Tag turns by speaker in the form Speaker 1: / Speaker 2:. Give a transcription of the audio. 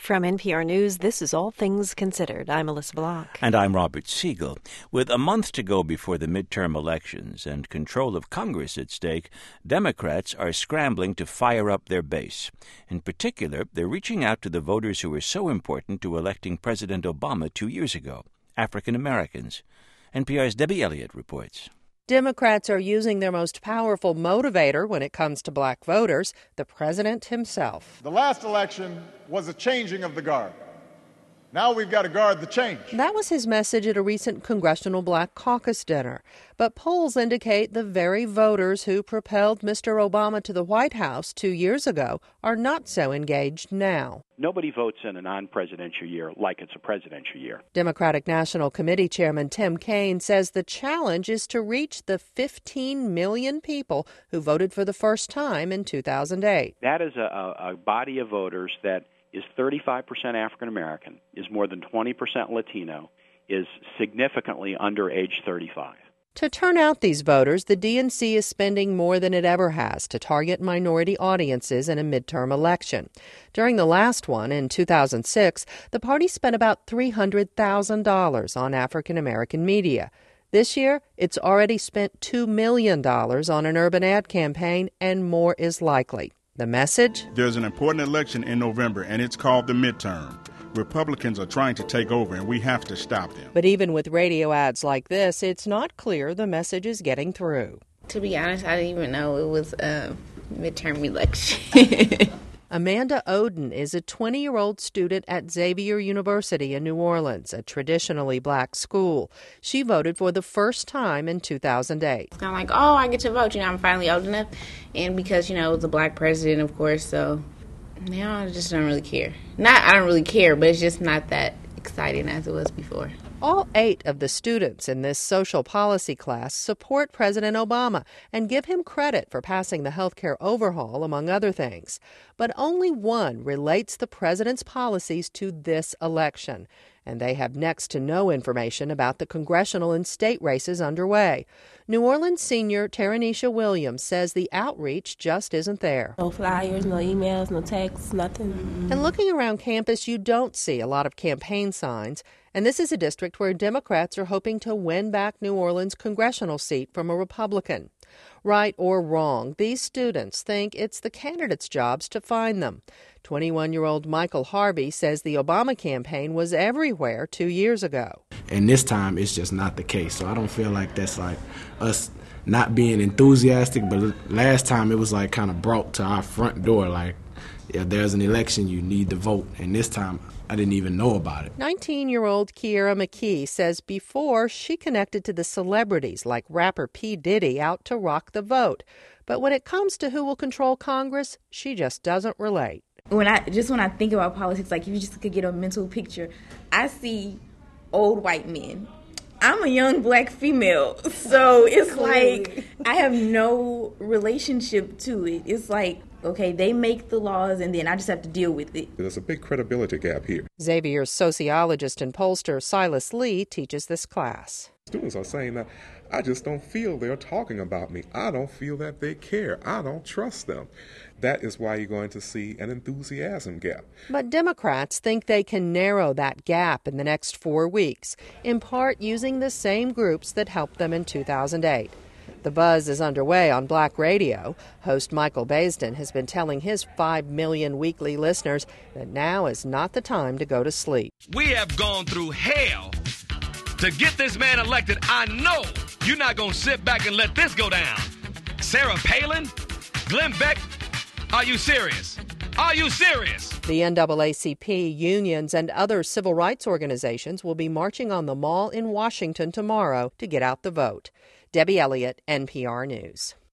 Speaker 1: From NPR News, this is All Things Considered. I'm Melissa Block.
Speaker 2: And I'm Robert Siegel. With a month to go before the midterm elections and control of Congress at stake, Democrats are scrambling to fire up their base. In particular, they're reaching out to the voters who were so important to electing President Obama 2 years ago, African Americans. NPR's Debbie Elliott reports.
Speaker 3: Democrats are using their most powerful motivator when it comes to black voters, the president himself.
Speaker 4: The last election was a changing of the guard. Now we've got to guard the change.
Speaker 3: That was his message at a recent Congressional Black Caucus dinner. But polls indicate the very voters who propelled Mr. Obama to the White House 2 years ago are not so engaged now.
Speaker 5: Nobody votes in a non-presidential year like it's a presidential year.
Speaker 3: Democratic National Committee Chairman Tim Kaine says the challenge is to reach the 15 million people who voted for the first time in 2008.
Speaker 5: That is a body of voters that is 35% African American, is more than 20% Latino, is significantly under age 35.
Speaker 3: To turn out these voters, the DNC is spending more than it ever has to target minority audiences in a midterm election. During the last one, in 2006, the party spent about $300,000 on African American media. This year, it's already spent $2 million on an urban ad campaign, and more is likely. The message?
Speaker 6: There's an important election in November, and it's called the midterm. Republicans are trying to take over, and we have to stop them.
Speaker 3: But even with radio ads like this, it's not clear the message is getting through.
Speaker 7: To be honest, I didn't even know it was a midterm election.
Speaker 3: Amanda Oden is a 20-year-old student at Xavier University in New Orleans, a traditionally black school. She voted for the first time in 2008.
Speaker 7: It's kind of like, oh, I get to vote. I'm finally old enough. And because, it was a black president, of course, so now I just don't really care. I don't really care, but it's just not that exciting as it was before.
Speaker 3: All 8 of the students in this social policy class support President Obama and give him credit for passing the health care overhaul, among other things. But only one relates the president's policies to this election, and they have next to no information about the congressional and state races underway. New Orleans senior Taranisha Williams says the outreach just isn't there.
Speaker 8: No flyers, no emails, no texts, nothing.
Speaker 3: And looking around campus, you don't see a lot of campaign signs. And this is a district where Democrats are hoping to win back New Orleans' congressional seat from a Republican. Right or wrong, these students think it's the candidates' jobs to find them. 21-year-old Michael Harvey says the Obama campaign was everywhere 2 years ago.
Speaker 9: And this time, it's just not the case. So I don't feel like that's like us not being enthusiastic. But last time, it was like kind of brought to our front door, like, if there's an election, you need to vote. And this time, I didn't even know about it.
Speaker 3: 19-year-old Kiera McKee says before she connected to the celebrities like rapper P. Diddy out to rock the vote. But when it comes to who will control Congress, she just doesn't relate.
Speaker 10: When I think about politics, like if you just could get a mental picture, I see old white men. I'm a young black female, so it's like I have no relationship to it. It's like, okay, they make the laws and then I just have to deal with it.
Speaker 11: There's a big credibility gap here.
Speaker 3: Xavier's sociologist and pollster Silas Lee teaches this class.
Speaker 11: Students are saying that I just don't feel they're talking about me. I don't feel that they care. I don't trust them. That is why you're going to see an enthusiasm gap.
Speaker 3: But Democrats think they can narrow that gap in the next 4 weeks, in part using the same groups that helped them in 2008. The buzz is underway on Black radio. Host Michael Baisden has been telling his 5 million weekly listeners that now is not the time to go to sleep.
Speaker 12: We have gone through hell to get this man elected. I know you're not going to sit back and let this go down. Sarah Palin? Glenn Beck? Are you serious? Are you serious?
Speaker 3: The NAACP, unions, and other civil rights organizations will be marching on the Mall in Washington tomorrow to get out the vote. Debbie Elliott, NPR News.